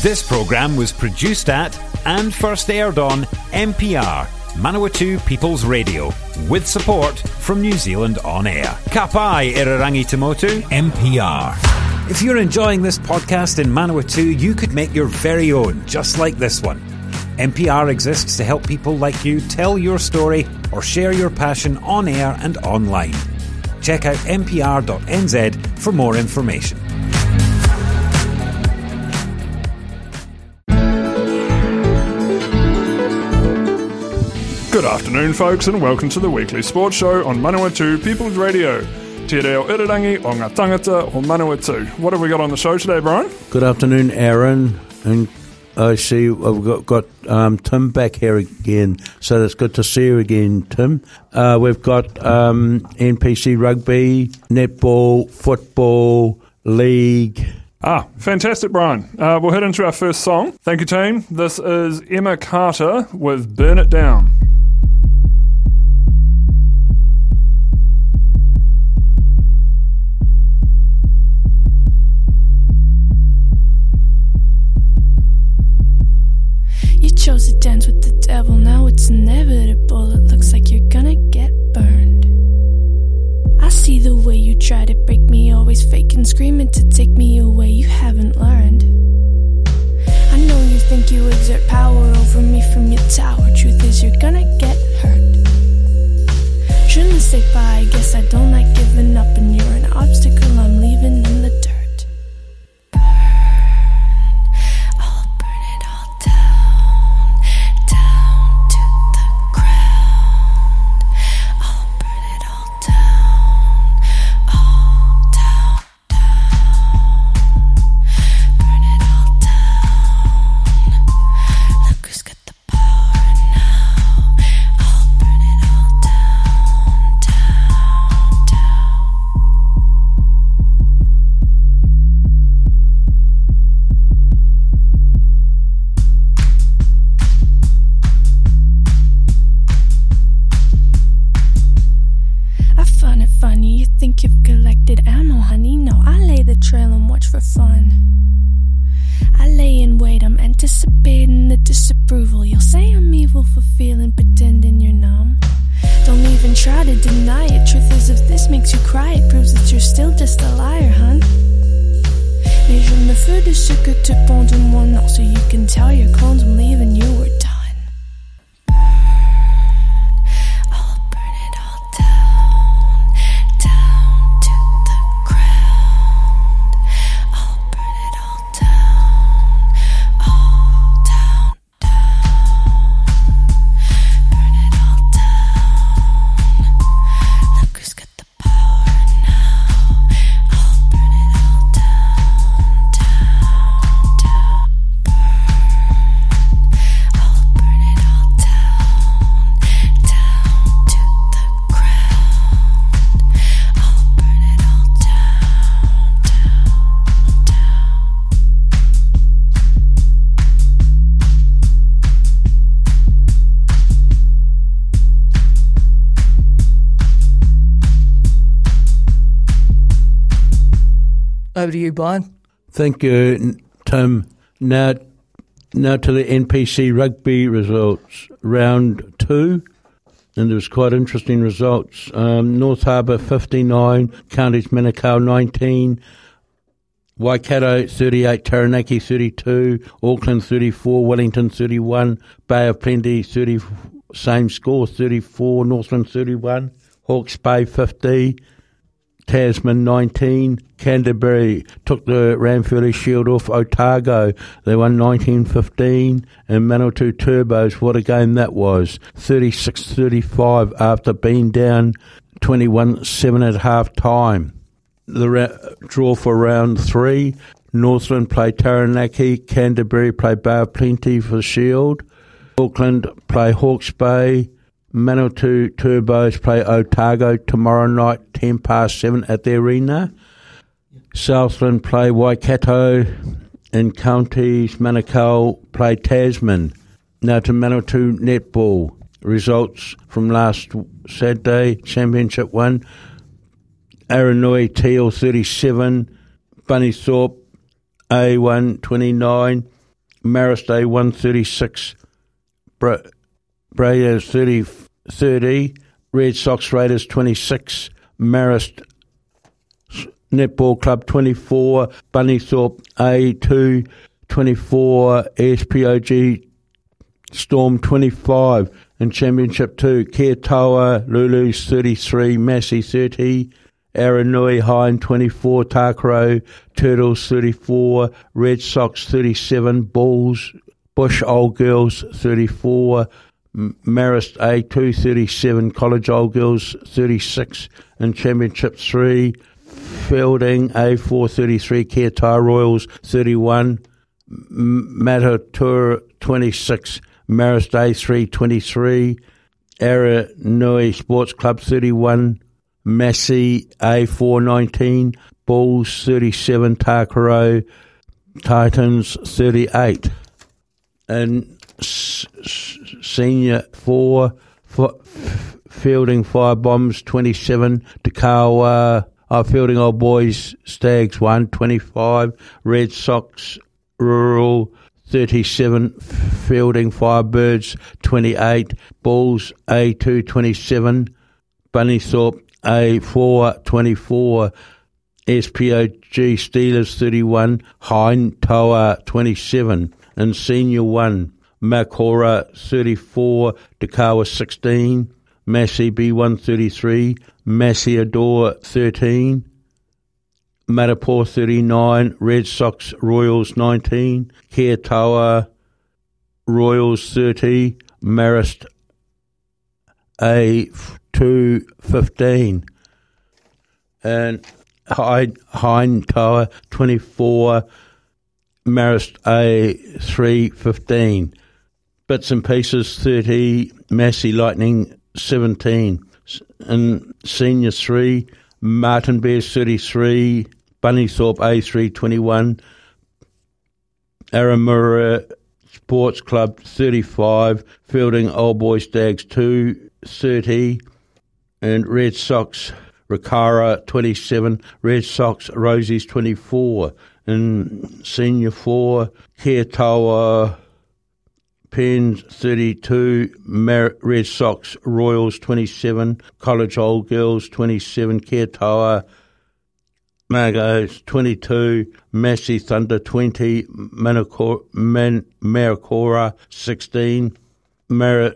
This programme was produced at and first aired on MPR, Manawatu People's Radio, with support from New Zealand On Air. Ka pai Irarangi Tamotu, MPR. If you're enjoying this podcast in Manawatu, you could make your very own, just like this one. MPR exists to help people like you tell your story or share your passion on air and online. Check out mpr.nz for more information. Good afternoon, folks, and welcome to the weekly sports show on Manawatu People's Radio. Te reo irirangi o ngā tangata o Manawatu. What have we got on the show today, Brian? Good afternoon, Aaron. And I see we've got Tim back here again, so it's good to see you again, Tim. We've got NPC rugby, netball, football, league. Fantastic, Brian. We'll head into our first song. Thank you, team. This is Emma Carter with Burn It Down. Chose to dance with the devil, now it's inevitable. It looks like you're gonna get burned. I see the way you try to break me, always faking, screaming to take me away. You haven't learned. I know you think you exert power over me from your tower. Truth is you're gonna get hurt. Shouldn't say bye, I guess I don't like giving up, and you're an obstacle I'm leaving in the dirt. Over to you, Brian. Thank you, Tim. Now to the NPC rugby results. Round 2, and there was quite interesting results. North Harbour 59, Counties Manukau 19, Waikato 38, Taranaki 32, Auckland 34, Wellington 31, Bay of Plenty 30, same score 34, Northland 31, Hawke's Bay 50, Tasman 19, Canterbury took the Ranfurly Shield off Otago. They won 19-15, and Manawatu Turbos, what a game that was, 36-35 after being down 21-7 at half time. The draw for round 3, Northland played Taranaki, Canterbury played Bay of Plenty for the Shield, Auckland play Hawke's Bay, Manawatu Turbos play Otago tomorrow night, 7:10 at the arena. Southland play Waikato, and Counties Manukau play Tasman. Now to Manawatu netball. Results from last Saturday, Championship 1. Aranui Teal 37, Bunnythorpe A1 29, Marist A 136, Braves 30, Red Sox Raiders 26, Marist Netball Club 24, Bunnythorpe A 2, 24, SPOG Storm 25, and Championship 2, Kiatoa Lulus 33, Massey 30, Aranui Hine 24, Takaro Turtles 34, Red Sox 37, Bulls, Bush Old Girls 34, Marist A2 37, College Old Girls 36, and Championship 3, Fielding A4 33, Kiatoa Royals 31, Matatura 26, Marist A3 23, Aranui Sports Club 31, Massey A4 19, Bulls 37, Takaro Titans 38, and Senior 4, Fielding Fire Bombs 27, Takawa Fielding Old Boys Stags 1, 25, Red Sox Rural 37, Fielding Firebirds 28, Bulls A2 27, Bunnythorpe A4 24, SPOG Steelers 31, Hine Toa 27, and Senior 1, Makora 34, Dakawa 16, Massey B1 33, Massey Adore 13, Matapore 39, Red Sox Royals 19, Kiatoa Royals 30, Marist A2 15, and Hine Toa 24, Marist A3 15, Bits and Pieces 30, Massey Lightning 17, and Senior 3, Martin Bears 33, Bunnythorpe A3 21, Aramura Sports Club 35, Fielding Old Boys Stags 2 30, and Red Sox Rakara 27, Red Sox Rosies 24, and Senior 4, Kiatoa Pens 32, Red Sox Royals 27, College Old Girls 27, Kiatoa Magos 22, Massey Thunder 20, Maricora 16, Martin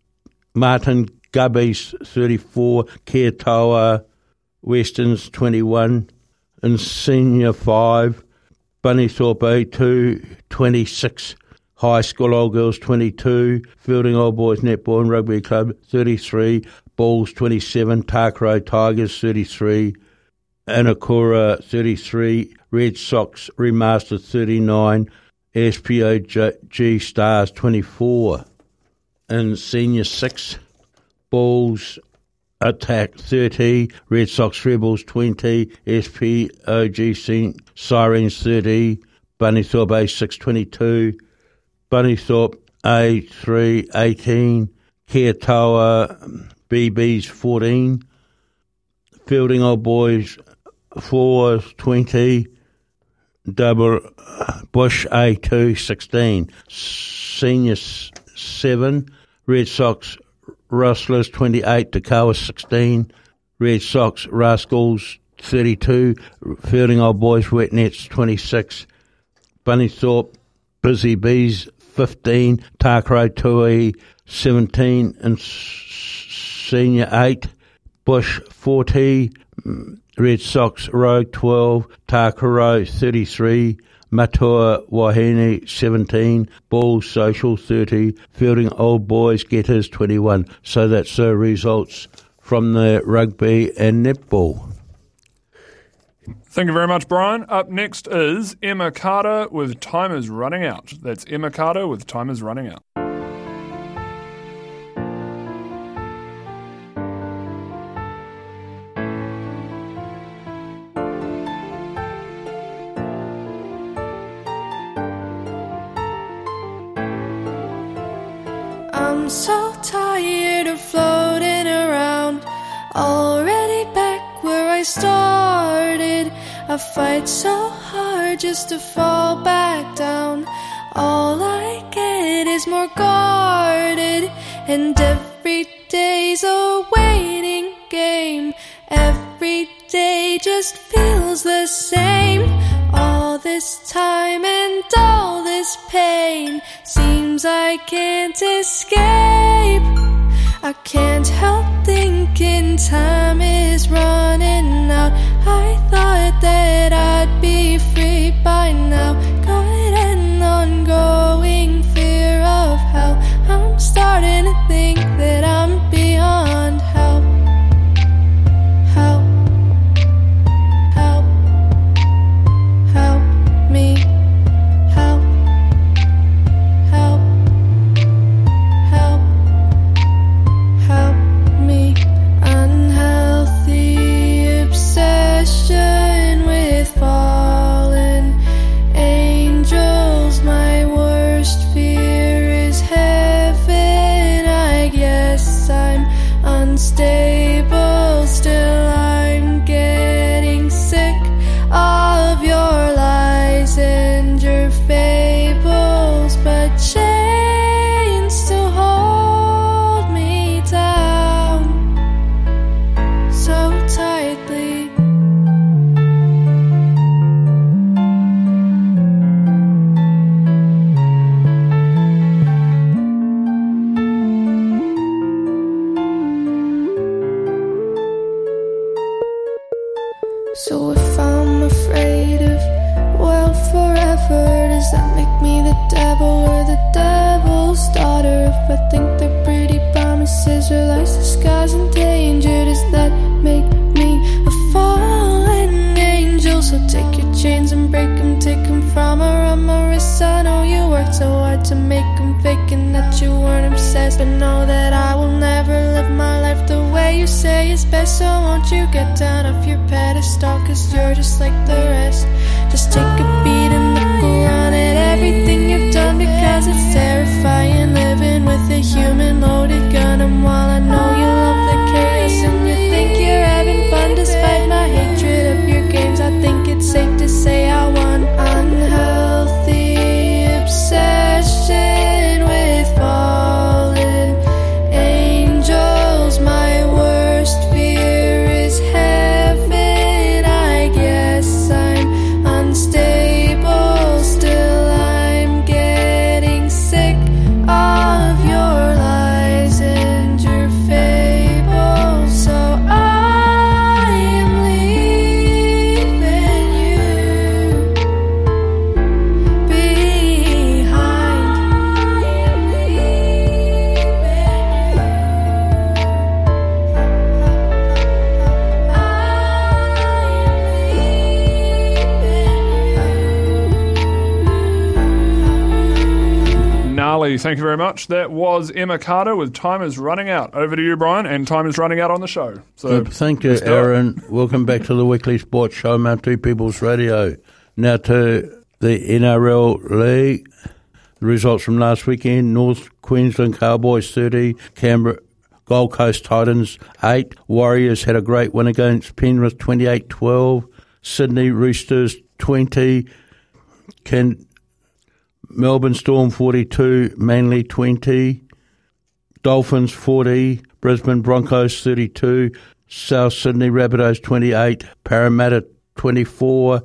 Gubbies 34, Kiatoa Westerns 21, and Senior 5, Bunnythorpe A2 26, High School Old Girls 22, Fielding Old Boys Netball and Rugby Club 33, Bulls 27, Takaro Tigers 33, Anakura 33, Red Sox Remastered 39, SPOG Stars 24, and Senior 6, Bulls Attack 30, Red Sox Rebels 20, SPOG Sirens 30, Bunnythorpe A6 22, Bunnythorpe A3 18, Kiatoa BBs 14, Fielding Old Boys 4 20, Double Bush A2 16, Senior 7, Red Sox Rustlers 28, Dakawa 16, Red Sox Rascals 32, Fielding Old Boys Wet Nets 26, Bunnythorpe Busy Bees 15, Takaro Tui 17, and Senior 8, Bush 40, Red Sox Rogue 12, Takaro 33, Matua Wahine 17, Bulls Social 30, Fielding Old Boys Getters 21. So that's the results from the rugby and netball. Thank you very much, Brian. Up next is Emma Carter with Time Is Running Out. That's Emma Carter with Time Is Running Out. I'm so tired of floating around, already back where I started. I fight so hard just to fall back down. All And every day's a waiting game. Every day just feels the same. All this time and all this pain seems I can't escape. I can't help thinking time is running out. I thought that I'd be free by now. Got an ongoing fear of how I'm starting to think that I'm beyond help. Help, help, help me. Help, help, help, help me. Unhealthy obsession with fallen angels. My worst fear is heaven. I guess I'm unstable. Still I'm getting sick of your lies and your fables, but chains still hold me down so tightly. So if I'm afraid of, well, forever, does that make me the devil or the devil's daughter? If I think they're pretty promises or lies disguised in danger, does that make me a fallen angel? So take your chains and break them, take them from around my wrists. I know you worked so hard to make them fake and that you weren't obsessed, but know that I will never live my life the way you say is best. So won't you get down off your pedestal, 'cause you're just like the rest. Just take a beat and look around at everything you've done, because it's terrifying living with a human loaded gun. And while I know you love the chaos and you think you're having fun, despite my hatred of your games, I think it's safe to say I won. Unhealthy obsession with fallen angels. My worst fear is heaven. I guess I'm unstable. Still I'm getting sick of your lies and your fables. So I am leaving you behind. I am leaving you. Gnarly, thank you very much. That was Emma Carter with Time Is Running Out. Over to you, Brian, and Time Is Running Out on the show. So Thank you, let's do it. Aaron. Welcome back to the weekly sports show, Mount Two People's Radio. Now to the NRL League. The results from last weekend: North Queensland Cowboys 30, Canberra Gold Coast Titans 8. Warriors had a great win against Penrith 28-12. Sydney Roosters 20. Melbourne Storm 42, Manly 20, Dolphins 40, Brisbane Broncos 32, South Sydney Rabbitohs 28, Parramatta 24,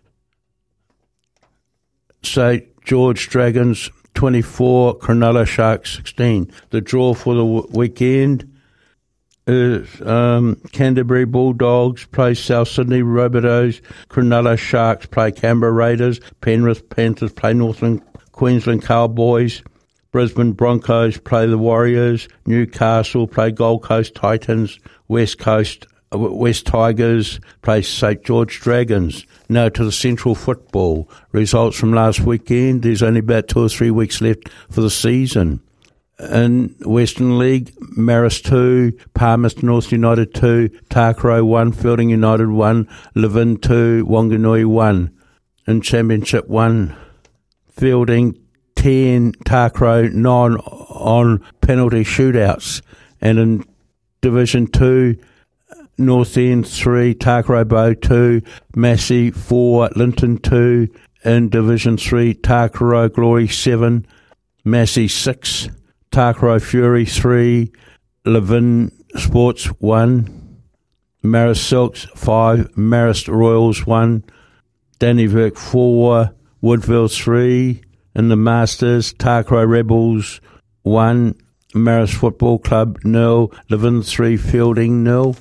St George Dragons 24, Cronulla Sharks 16. The draw for the weekend is Canterbury Bulldogs play South Sydney Rabbitohs, Cronulla Sharks play Canberra Raiders, Penrith Panthers play Northern Queensland Cowboys, Brisbane Broncos play the Warriors, Newcastle play Gold Coast Titans, West Tigers play St George Dragons. Now to the Central Football. Results from last weekend. There's only about 2 or 3 weeks left for the season. In Western League, Marist 2, Palmerston North United 2, Takaro 1, Fielding United 1, Levin 2, Wanganui 1. In Championship 1, Fielding 10, Takaro 9 on penalty shootouts. And in Division 2, North End 3, Takaro Bow 2, Massey 4, Linton 2. In Division 3, Takaro Glory 7, Massey 6, Takaro Fury 3, Levin Sports 1, Marist Silks 5, Marist Royals 1, Dannyverk 4, Woodville 3, in the Masters, Takaro Rebels 1, Marist Football Club 0, Levin 3, Fielding 0,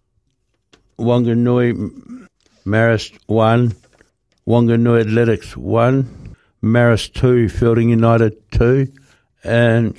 Wanganui Marist 1, Wanganui Athletics 1, Marist 2, Fielding United 2, and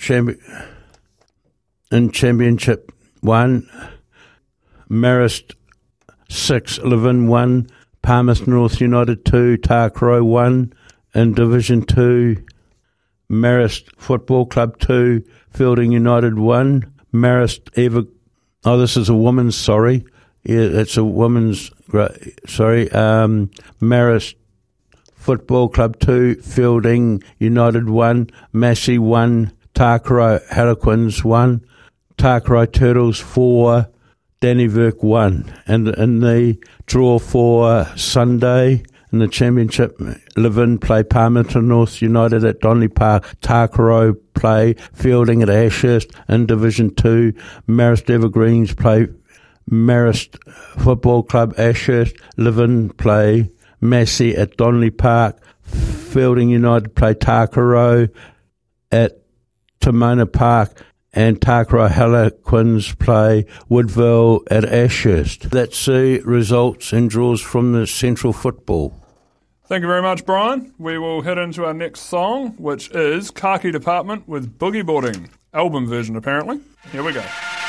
Championship 1, Marist 6, Levin 1, Palmerston North United 2, Takaro 1, in Division 2, Marist Football Club 2, Fielding United 1, Marist this is a woman's, sorry. Yeah, it's a woman's, sorry. Marist Football Club 2, Fielding United 1, Massey 1, Takaro Harlequins 1, Takaro Turtles 4, Dannyverk 1. And in the draw for Sunday, in the championship, Levin play Palmerston North United at Donley Park. Takaro play Fielding at Ashurst. In Division 2, Marist Evergreens play Marist Football Club Ashurst. Levin play Massey at Donley Park. Fielding United play Takaro at Timona Park. And Takaro Harlequins play Woodville at Ashurst. That's the results and draws from the Central Football. Thank you very much, Brian. We will head into our next song, which is Khaki Department with Boogie Boarding. Album version, apparently. Here we go.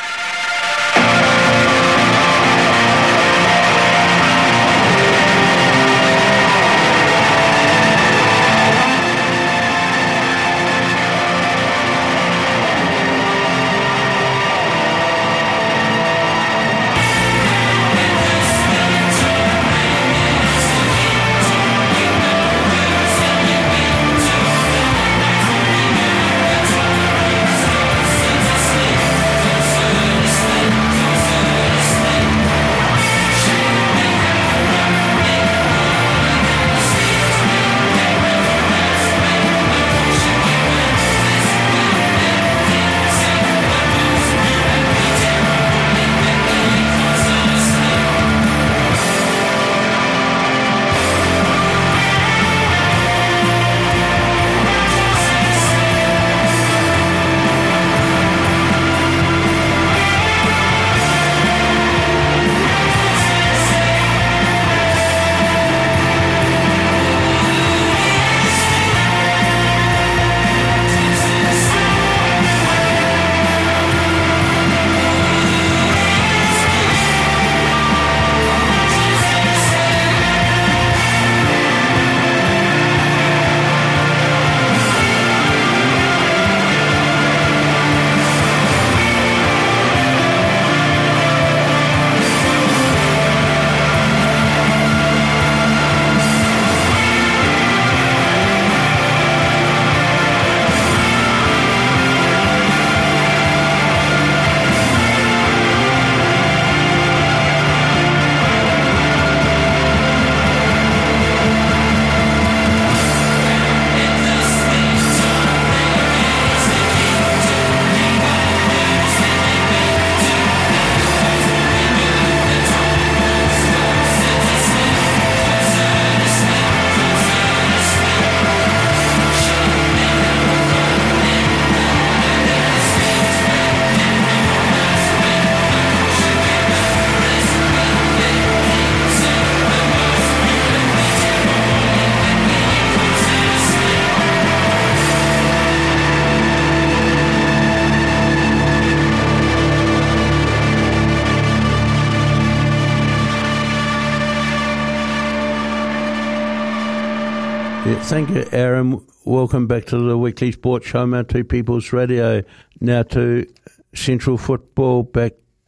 Thank you, Aaron. Welcome back to the weekly sports show, Mount Two People's Radio. Now to Central Football, back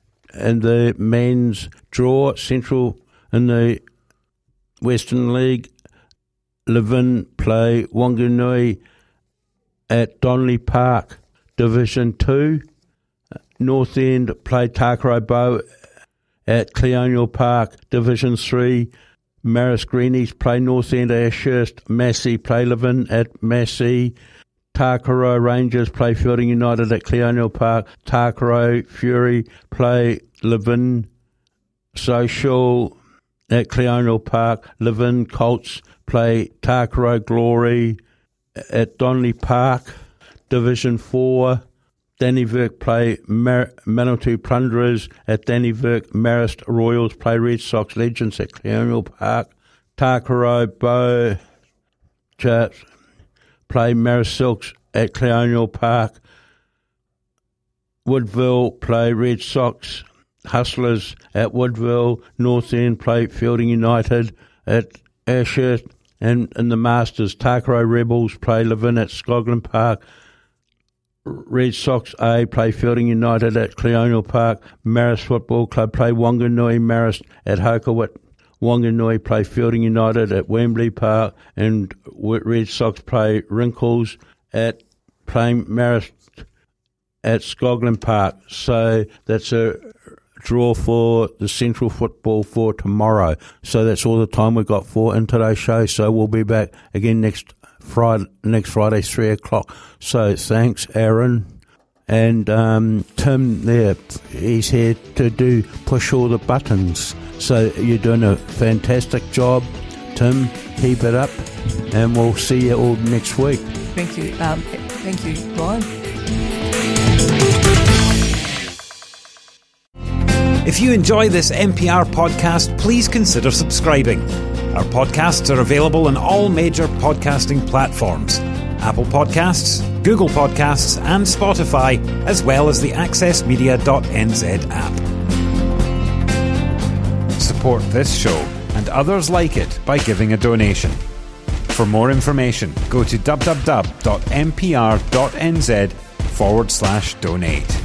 in the men's draw. Central in the Western League. Levin play Wanganui at Donley Park, Division 2. North End play Takaro Bow at Cleonial Park, Division 3. Marist Greenies play North End Ashurst. Massey play Levin at Massey. Takaro Rangers play Fielding United at Cleonial Park. Takaro Fury play Levin Social at Cleonial Park. Levin Colts play Takaro Glory at Donnelly Park. Division 4, Dannyvirk play Manitou Plunderers at Dannyvirk. Marist Royals play Red Sox Legends at Cleonial Park. Takaro Bow Chaps play Marist Silks at Cleonial Park. Woodville play Red Sox Hustlers at Woodville. North End play Fielding United at Ashurst. And in the Masters, Takaro Rebels play Levin at Skoglin Park. Red Sox A play Fielding United at Cleonial Park. Marist Football Club play Wanganui Marist at Hokowit. Wanganui play Fielding United at Wembley Park. And Red Sox play Wrinkles at playing Marist at Skoglin Park. So that's a draw for the Central Football for tomorrow. So that's all the time we've got for in today's show. So we'll be back again next Friday, 3 o'clock. So thanks, Aaron. And Tim there, he's here to push all the buttons. So you're doing a fantastic job, Tim. Keep it up, and we'll see you all next week. Thank you. Thank you, Brian. If you enjoy this MPR podcast, please consider subscribing. Our podcasts are available on all major podcasting platforms: Apple Podcasts, Google Podcasts and Spotify, as well as the accessmedia.nz app. Support this show and others like it by giving a donation. For more information, go to www.mpr.nz/donate.